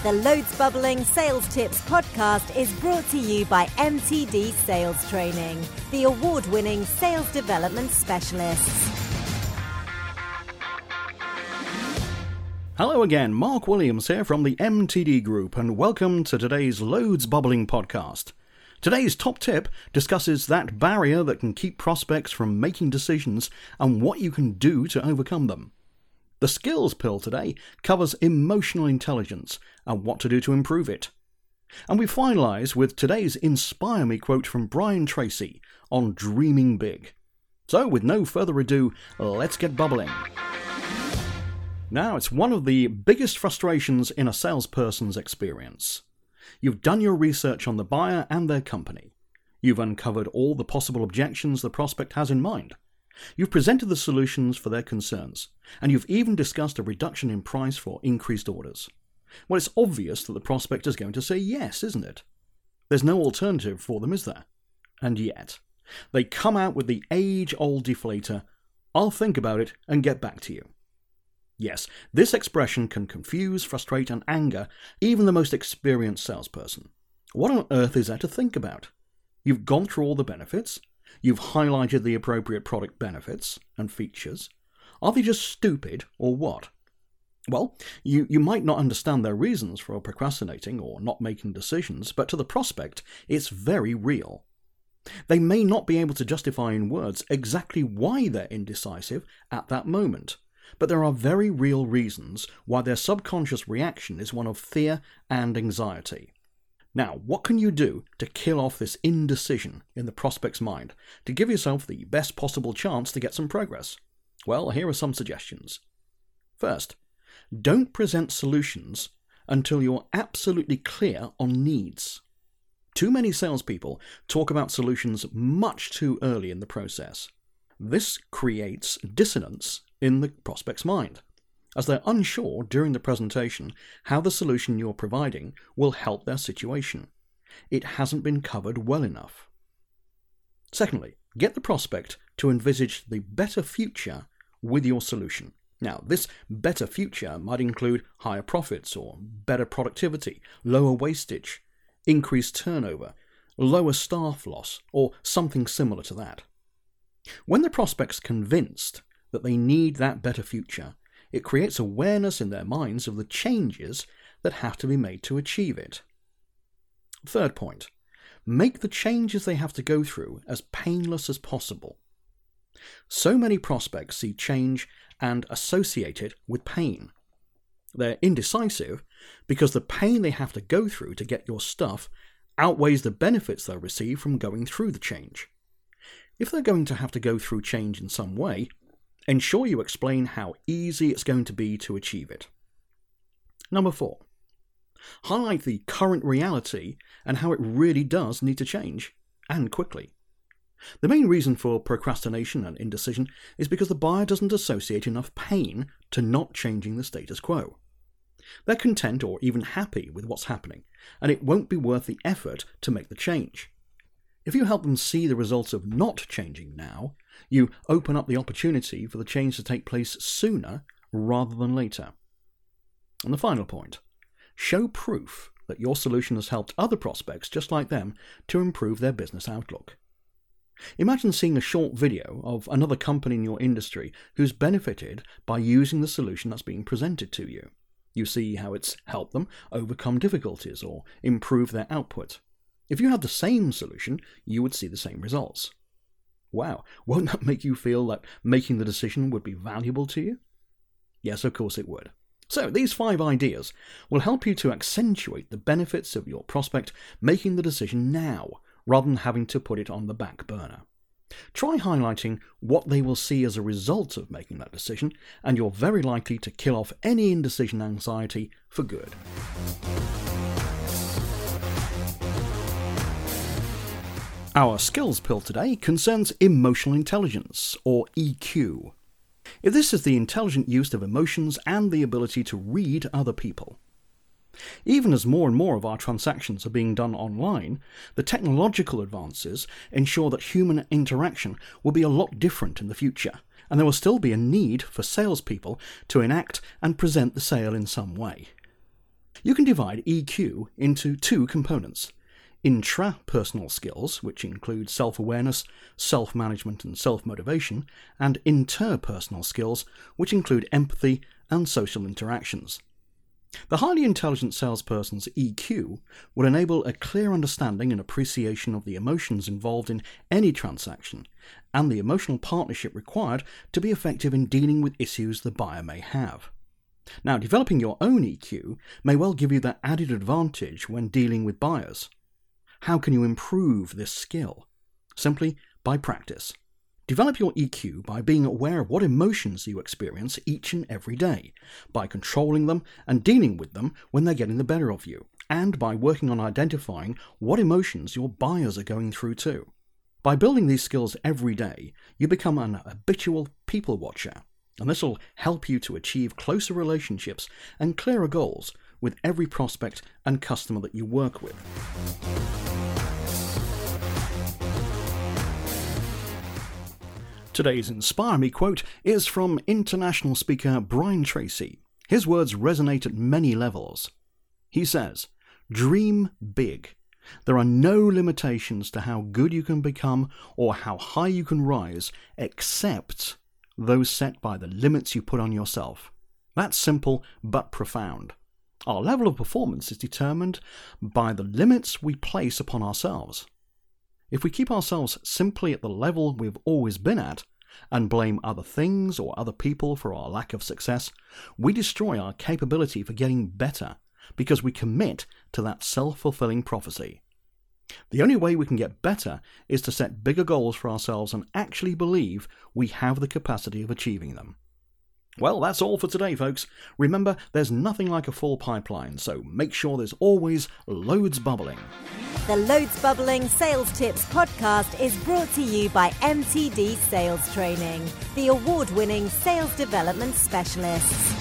The Loads Bubbling Sales Tips podcast is brought to you by MTD Sales Training, the award-winning sales development specialists. Hello again, Mark Williams here from the MTD Group, and welcome to today's Loads Bubbling podcast. Today's top tip discusses that barrier that can keep prospects from making decisions and what you can do to overcome them. The skills pill today covers emotional intelligence and what to do to improve it. And we finalise with today's Inspire Me quote from Brian Tracy on dreaming big. So with no further ado, let's get bubbling. Now, it's one of the biggest frustrations in a salesperson's experience. You've done your research on the buyer and their company. You've uncovered all the possible objections the prospect has in mind. You've presented the solutions for their concerns, and you've even discussed a reduction in price for increased orders. Well, it's obvious that the prospect is going to say yes, isn't it? There's no alternative for them, is there? And yet, they come out with the age-old deflator, "I'll think about it and get back to you." Yes, this expression can confuse, frustrate, and anger even the most experienced salesperson. What on earth is there to think about? You've gone through all the benefits. You've highlighted the appropriate product benefits and features. Are they just stupid or what? Well, you might not understand their reasons for procrastinating or not making decisions, but to the prospect, it's very real. They may not be able to justify in words exactly why they're indecisive at that moment, but there are very real reasons why their subconscious reaction is one of fear and anxiety. Now, what can you do to kill off this indecision in the prospect's mind to give yourself the best possible chance to get some progress? Well, here are some suggestions. First, don't present solutions until you're absolutely clear on needs. Too many salespeople talk about solutions much too early in the process. This creates dissonance in the prospect's mind, as they're unsure during the presentation how the solution you're providing will help their situation. It hasn't been covered well enough. Secondly, get the prospect to envisage the better future with your solution. Now, this better future might include higher profits or better productivity, lower wastage, increased turnover, lower staff loss, or something similar to that. When the prospect's convinced that they need that better future, it creates awareness in their minds of the changes that have to be made to achieve it. Third point, make the changes they have to go through as painless as possible. So many prospects see change and associate it with pain. They're indecisive because the pain they have to go through to get your stuff outweighs the benefits they'll receive from going through the change. If they're going to have to go through change in some way, ensure you explain how easy it's going to be to achieve it. Number 4. Highlight the current reality and how it really does need to change, and quickly. The main reason for procrastination and indecision is because the buyer doesn't associate enough pain to not changing the status quo. They're content or even happy with what's happening, and it won't be worth the effort to make the change. If you help them see the results of not changing now, you open up the opportunity for the change to take place sooner rather than later. And the final point, show proof that your solution has helped other prospects just like them to improve their business outlook. Imagine seeing a short video of another company in your industry who's benefited by using the solution that's being presented to you. You see how it's helped them overcome difficulties or improve their output. If you had the same solution, you would see the same results. Wow, won't that make you feel that making the decision would be valuable to you? Yes, of course it would. So these 5 ideas will help you to accentuate the benefits of your prospect making the decision now, rather than having to put it on the back burner. Try highlighting what they will see as a result of making that decision, and you're very likely to kill off any indecision anxiety for good. Our skills pill today concerns emotional intelligence, or EQ. This is the intelligent use of emotions and the ability to read other people. Even as more and more of our transactions are being done online, the technological advances ensure that human interaction will be a lot different in the future, and there will still be a need for salespeople to enact and present the sale in some way. You can divide EQ into two components: intrapersonal skills, which include self-awareness, self-management and self-motivation, and interpersonal skills, which include empathy and social interactions. The highly intelligent salesperson's EQ will enable a clear understanding and appreciation of the emotions involved in any transaction and the emotional partnership required to be effective in dealing with issues the buyer may have. Now, developing your own EQ may well give you that added advantage when dealing with buyers. How can you improve this skill? Simply by practice. Develop your EQ by being aware of what emotions you experience each and every day, by controlling them and dealing with them when they're getting the better of you, and by working on identifying what emotions your buyers are going through too. By building these skills every day, you become an habitual people watcher, and this will help you to achieve closer relationships and clearer goals with every prospect and customer that you work with. Today's Inspire Me quote is from international speaker Brian Tracy. His words resonate at many levels. He says, "Dream big. There are no limitations to how good you can become or how high you can rise, except those set by the limits you put on yourself." That's simple but profound. Our level of performance is determined by the limits we place upon ourselves. If we keep ourselves simply at the level we've always been at, and blame other things or other people for our lack of success, we destroy our capability for getting better because we commit to that self-fulfilling prophecy. The only way we can get better is to set bigger goals for ourselves and actually believe we have the capacity of achieving them. Well, that's all for today, folks. Remember, there's nothing like a full pipeline, so make sure there's always loads bubbling. The Loads Bubbling Sales Tips podcast is brought to you by MTD Sales Training, the award-winning sales development specialists.